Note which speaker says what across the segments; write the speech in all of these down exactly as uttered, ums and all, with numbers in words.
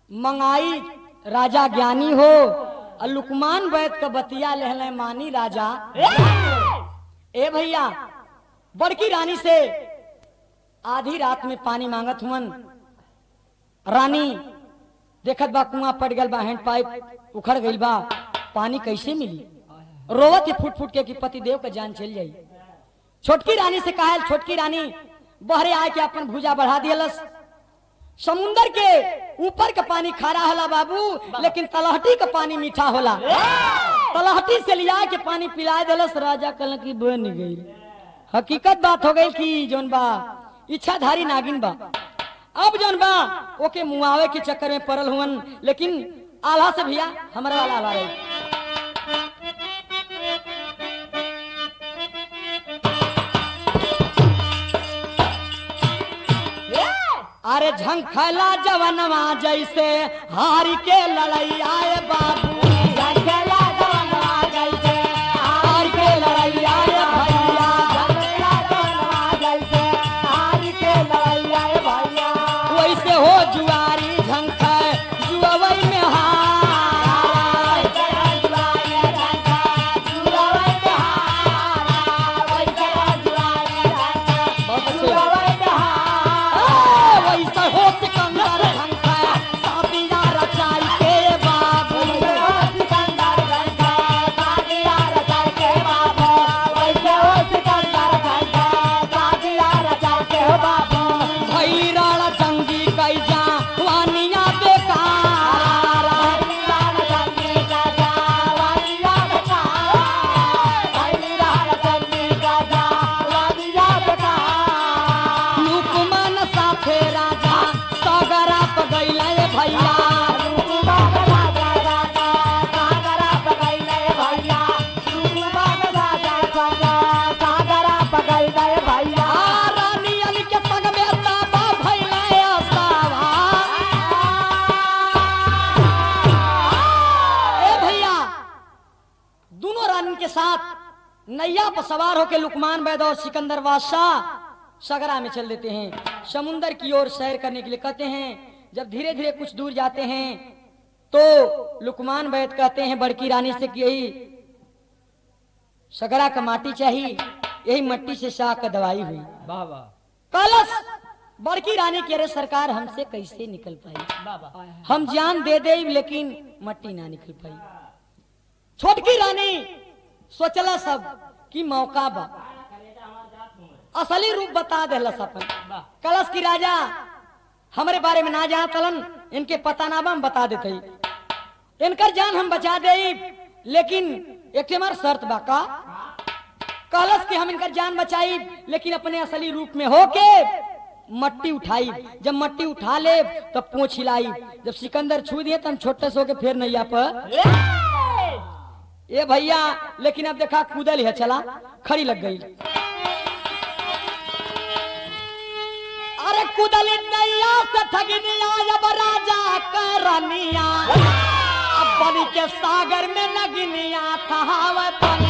Speaker 1: मंगाई राजा ज्ञानी हो और लुकमान बैठ के बतिया लेहले मानी राजा। ए भैया बड़की रानी से आधी रात में पानी मांगत हुवन। रानी देखत बा कुआं पड़ गल बा, हैंड पाइप उखड़ गइल बा, पानी कैसे मिली। रोवत ही फुट फुट के कि पति देव का जान चल जाई। छोटकी रानी से कहा, छोटकी रानी बहरे आके अपन भुजा बढ़ा दियलस। समुंदर के ऊपर का पानी खारा होला बाबू, लेकिन तलहटी का पानी मीठा होला। तलहटी से लिया के पानी पिला दिलस। राजा कल की बन गई। हकीकत बात हो गई कि जोन बा इच्छाधारी नागिन बा। अब जोन बा ओके मुआवे के चक्कर में पड़ल हुवन, लेकिन आल्हा से भैया हमारा वाला आल्हा रहे। अरे झंखला जवनवा जैसे हारी के लड़ाई आए बाबू, झंखला जवनवा जैसे हारी के लड़ाई आए भैया, झंखला जवनवा जैसे हारी के लड़ाई आए भैया। वैसे हो जुआरी झंख जुआवई में हार, जुआरी झंख जुआवई में हार, वैसे हो जुआरी झंख जुआवई में हार। वैसे हो सिकंदर झंख साबिया रचाई के बाबू, सिकंदर झंख साबिया रचाई के बाबू, वैसे हो सिकंदर झंख साबिया रचाई के बाबू। भैरल जंगी कई जा वानिया बेकार, भैरल जंगी का जा वानिया बेकार, भैरल जंगी का जा वानिया बेकार। लुकमान साथे राजा सागरा पगैले भैया, लुकमान राजा राजा सागरा पगैले भैया, लुकमान राजा राजा सागरा पगैले भैया। रानी अली के संग में ताबा भैले सावा। ए भैया दोनों रानी के साथ नैया पर सवार होकर लुकमान बैद और सिकंदर बादशाह सगरा में चल देते हैं। समुंदर की ओर सैर करने के लिए कहते हैं। जब धीरे धीरे कुछ दूर जाते हैं तो लुकमान बैद कहते हैं बड़की रानी से कि यही सगरा का माटी चाहिए, यही मट्टी से शाह का दवाई हुई।
Speaker 2: वाह वाह
Speaker 1: कलश बड़की रानी कह रहे सरकार हमसे कैसे निकल पाई,
Speaker 2: वाह वाह।
Speaker 1: हम जान दे दे लेकिन मट्टी ना निकल पाई। छोटकी रानी सोचला सब कि मौका बा, असली रूप बता देलस अपन। कलश की राजा हमारे बारे में ना जाना तलन, इनके पता ना बा हम बता देते, इनकर जान हम बचा दे, लेकिन एक हमार शर्त बा का। कलश की हम इनकर जान बचाई लेकिन अपने असली रूप में होके मट्टी उठाई। जब मट्टी उठा ले तो पूंछ हिलाई। जब सिकंदर छू दिए तो हम छोटे से होके फिर नैया पर ये भैया। लेकिन अब देखा कूदल है, चला खड़ी लग गई। अरे कूदल नैया से ठगनिया अब राजा करनिया, अब बनी के सागर में नगनिया था पनिया।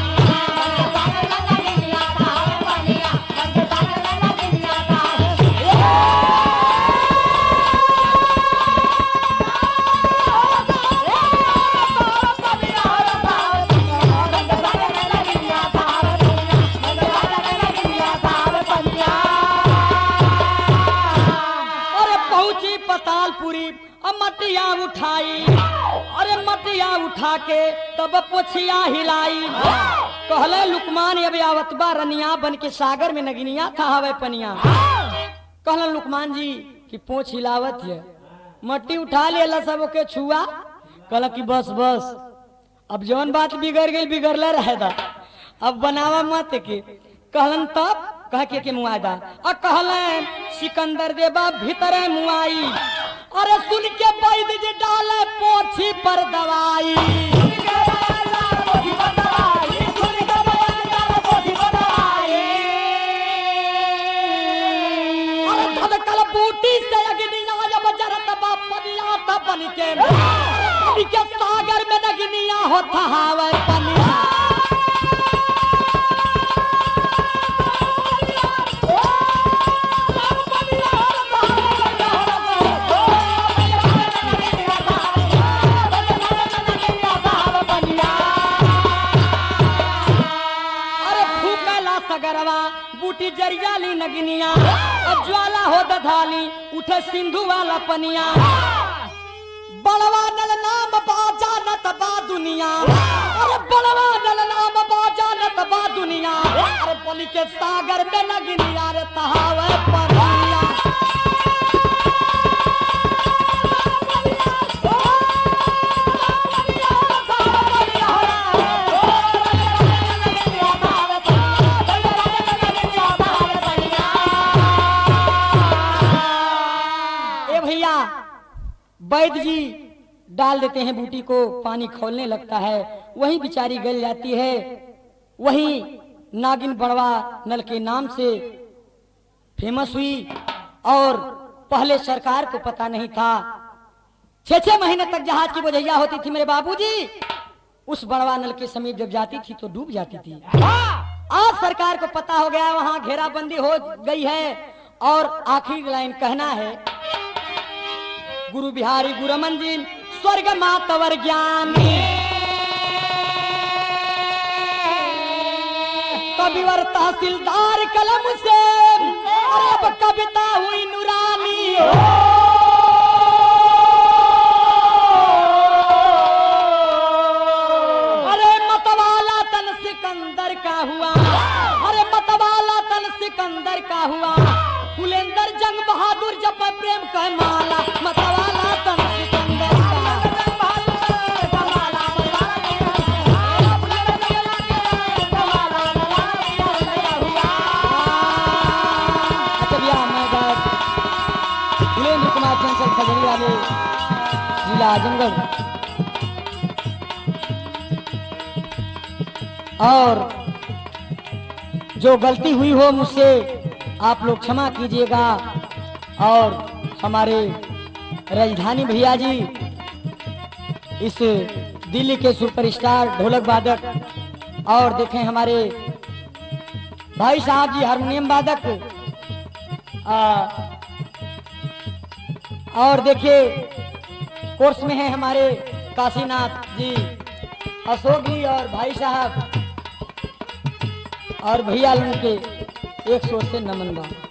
Speaker 1: पतालपुरी अब मटिया उठाई, अरे मटिया उठा के तब पोछिया हिलाई। कहले लुकमान अब आवत बा रनिया बन के सागर में नगिनिया था हवे पनिया। कहले लुकमान जी कि पोछ हिलावत है, मट्टी उठा लिया सब के छुआ। कहला कि बस बस अब जौन बात बिगड़ गई बिगड़ले रहेगा, अब बनावा मत के। कहलन तब कह के, के मुआदा और कहलन सिकंदर देवा भीतर मुआई, अरे सुन के बैद जे डाले पोछी पर दवाई। अरे धड़कल बूटी से अग्निया जब जरत बा पनिया त बन के, बन के सागर में नगनिया होता हवे पनिया। नगिनिया, ज्वाला हो दधाली उठे सिंधु वाला पनिया, बड़वा नल नाम बाजा नत बा दुनिया, अरे बड़वा नल नाम बाजा नत बा दुनिया, अरे पली के सागर में नगिनिया रे तहावे पनिया। वैद्य जी डाल देते हैं बूटी को, पानी खोलने लगता है, वहीं बिचारी गल जाती है। वहीं नागिन बड़वा नल के नाम से फेमस हुई और पहले सरकार को पता नहीं था। छह छह महीने तक जहाज की बोझैया होती थी मेरे बाबूजी, उस बड़वा नल के समीप जब जाती थी तो डूब जाती थी। आज सरकार को पता हो गया, वहां घेराबंदी हो गई है और आखिरी लाइन कहना है, गुरु बिहारी गुरु मंजिल स्वर्ग मातवर ज्ञानी, कविवर तहसीलदार कलम से, अरे अब कविता हुई नूरानी। अरे मतवाला तन सिकंदर का हुआ, अरे मतवाला तन सिकंदर का हुआ, फुलेंदर जंग बहादुर जब प्रेम कह माला, मतवाला तन सिकंदर का। अच्छा भैया, मैं बात फुलेंद्र कुमार चंचल खजड़िया वाले जिला आजमगढ़, और जो गलती हुई हो मुझसे आप लोग क्षमा कीजिएगा। और हमारे राजधानी भैया जी, इस दिल्ली के सुपरस्टार ढोलक वादक, और देखें हमारे भाई साहब जी हारमोनियम वादक, आ, और देखिए कोर्स में है हमारे काशीनाथ जी, अशोक जी और भाई साहब और भैया लोगों के एक सौ से नमन बा।